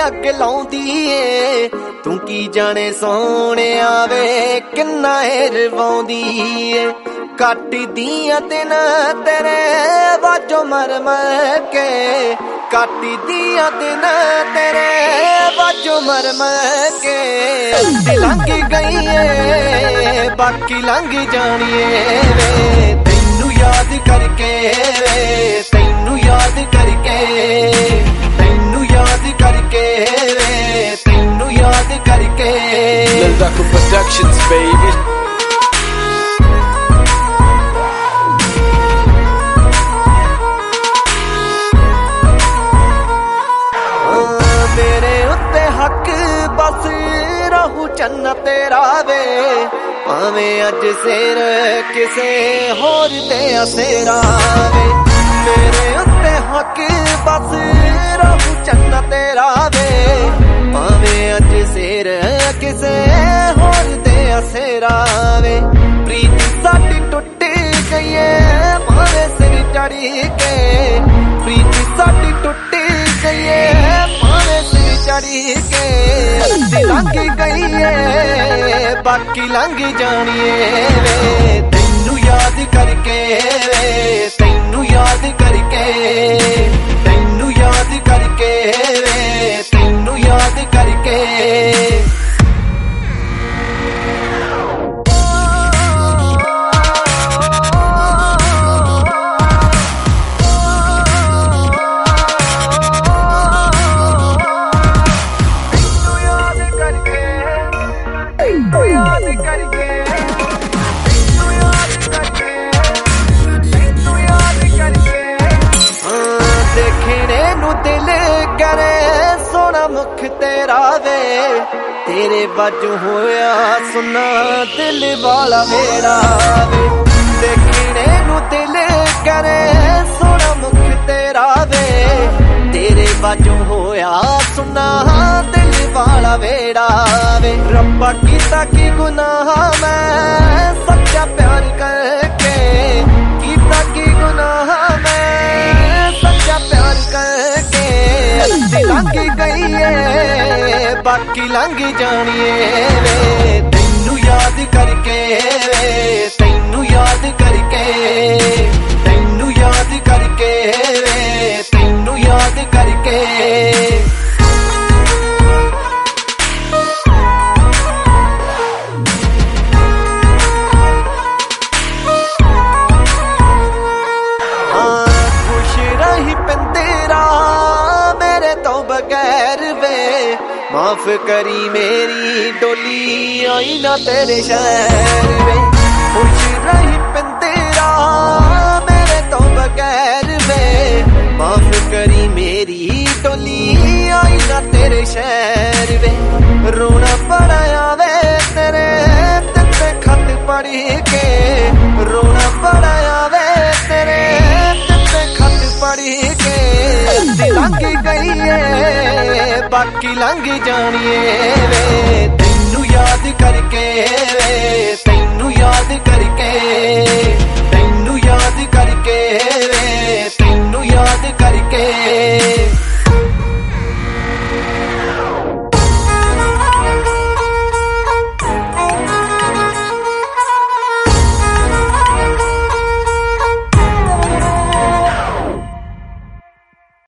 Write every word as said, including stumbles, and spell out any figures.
अग लाउंदी ए तू की जाने सोहणिया वे किन्ना ए रवाउंदी ए कट दियां दिन तेरे बाजो मर मर के कट दियां दिन तेरे बाजो मर मर के लंघ गई है बाकी लंघ जानी वे तैनू याद करके वे तैनू याद करके तैनू याद करके वे तैनू याद करके Lil Productions baby चन्ना तेरा वे भावें अज सिर किसे होर ते असेरा वे मेरे उत्ते हक बस रहू चन्ना तेरा वे भावें अज सिर किसे होर ते असेरा वे प्रीत साडी टुट गई है भावें सिर चढ़ी के प्रीत साडी टुट गई है भावें सिर चढ़ी के लंघ गई है बाकी लंघ जानी वे तैनू याद करके वे तैनू याद करके तैनू याद करके वे तैनू याद करके मुख तेरा वे तेरे बाजू होया सुना दिल वाला मेरा वे देखने नू दिल करे सोना मुख तेरा वे तेरे बाजू होया सुना दिल वाला वेड़ा वे रब्बा कीता की गुनाह मैं सच्चा प्यार करके कीता की गुनाह मैं सच्चा प्यार करके लंघ गई है बाकी लंघ जानी वे तैनू याद करके वे तैनू याद करके तैनू याद करके वे तैनू याद करके माफ करी मेरी डोली आई ना तेरे शहर वे खुश रही पिंतेरा मेरे तो बगैर वे माफ करी मेरी डोली आई ना तेरे शहर वे रोना पड़ाया वे तेरे तिते खत पढ़ के रोना पड़ाया वे तेरे तिते खत पढ़ के लंघ गई है बाकी लंघ जानी वे तैनू याद करके वे तैनू याद करके